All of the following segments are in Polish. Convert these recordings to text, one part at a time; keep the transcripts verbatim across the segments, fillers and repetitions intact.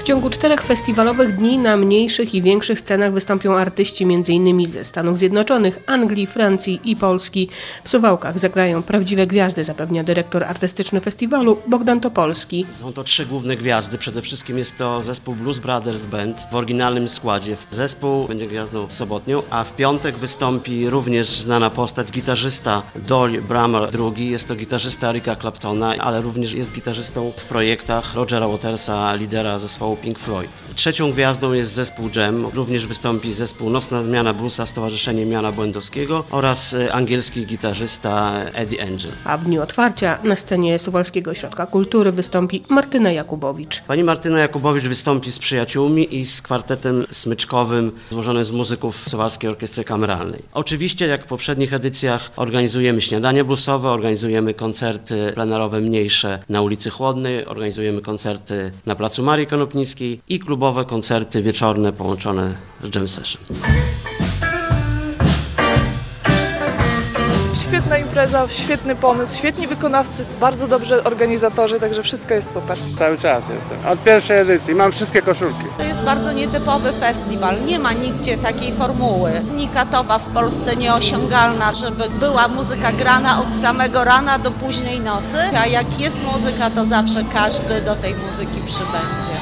ciągu czterech festiwalowych dni na mniejszych i większych scenach wystąpią artyści między innymi ze Stanów Zjednoczonych, Anglii, Francji i Polski. W Suwałkach zagrają prawdziwe gwiazdy, zapewnia dyrektor artystyczny festiwalu Bogdan Topolski. Są to trzy główne gwiazdy. Przede wszystkim jest to zespół Blues Brothers Band w oryginalnym składzie. Zespół będzie gwiazdą sobotnią, a w piątek wystąpi również znana postać, gitarzysta Doyle Brammer drugi. Jest to gitarzysta Erika Claptona, ale również jest gitarzystą w projektach Rogera Watersa, lidera zespołu Pink Floyd. Trzecią gwiazdą jest zespół Jam. Również wystąpi zespół Nocna Zmiana Bluesa, Stowarzyszenie Miana Błędowskiego oraz angielski gitarzysta Eddie Angel. A w dniu otwarcia na scenie Suwalskiego Ośrodka Kultury wystąpi Martyna Jakubowicz. Pani Martyna Jakubowicz wystąpi z przyjaciółmi i z kwartetem smyczkowym złożonym z muzyków Suwalskiej Orkiestry Kameralnej. Oczywiście, jak w poprzednich edycjach, organizujemy śniadanie bluesowe, organizujemy koncerty plenerowe mniejsze na ulicy Chłodnej, organizujemy koncerty na placu Marii Konopnickiej i klubowe koncerty wieczorne połączone z jam session. Świetna impreza, świetny pomysł, świetni wykonawcy, bardzo dobrzy organizatorzy, także wszystko jest super. Cały czas jestem, od pierwszej edycji, mam wszystkie koszulki. To jest bardzo nietypowy festiwal, nie ma nigdzie takiej formuły, unikatowa w Polsce, nieosiągalna, żeby była muzyka grana od samego rana do późnej nocy, a jak jest muzyka, to zawsze każdy do tej muzyki przybędzie.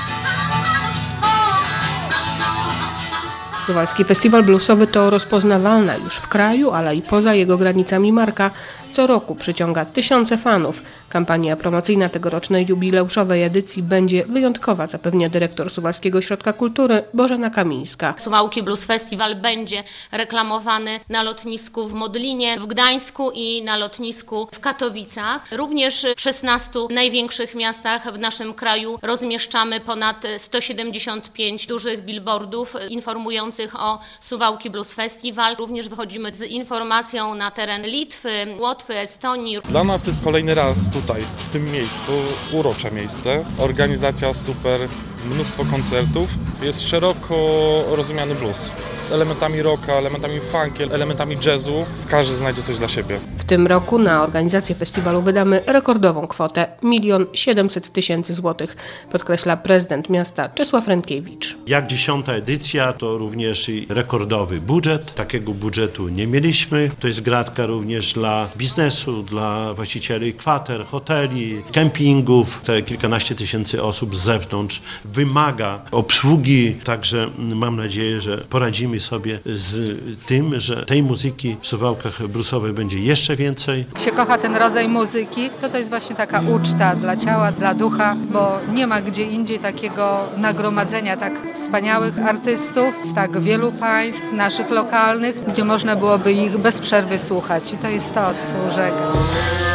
Suwalski Festiwal Bluesowy to rozpoznawalna już w kraju, ale i poza jego granicami marka. Co roku przyciąga tysiące fanów. Kampania promocyjna tegorocznej jubileuszowej edycji będzie wyjątkowa, zapewnia dyrektor Suwalskiego Ośrodka Kultury Bożena Kamińska. Suwałki Blues Festival będzie reklamowany na lotnisku w Modlinie, w Gdańsku i na lotnisku w Katowicach. Również w szesnastu największych miastach w naszym kraju rozmieszczamy ponad sto siedemdziesiąt pięć dużych billboardów informujących o Suwałki Blues Festival. Również wychodzimy z informacją na teren Litwy, Łotwy, Estonii. Dla nas jest kolejny raz tutaj, w tym miejscu, urocze miejsce. Organizacja super, mnóstwo koncertów. Jest szeroko rozumiany blues z elementami rocka, elementami funky, elementami jazzu. Każdy znajdzie coś dla siebie. W tym roku na organizację festiwalu wydamy rekordową kwotę milion siedemset tysięcy złotych, podkreśla prezydent miasta Czesław Rękiewicz. Jak dziesiąta edycja, to również i rekordowy budżet. Takiego budżetu nie mieliśmy. To jest gratka również dla biznesu, dla właścicieli kwater, hoteli, kempingów. Te kilkanaście tysięcy osób z zewnątrz wymaga obsługi, także mam nadzieję, że poradzimy sobie z tym, że tej muzyki w Suwałkach bluesowej będzie jeszcze więcej. Jak się kocha ten rodzaj muzyki, to to jest właśnie taka uczta dla ciała, dla ducha, bo nie ma gdzie indziej takiego nagromadzenia tak wspaniałych artystów z tak wielu państw, naszych lokalnych, gdzie można byłoby ich bez przerwy słuchać i to jest to, co urzeka.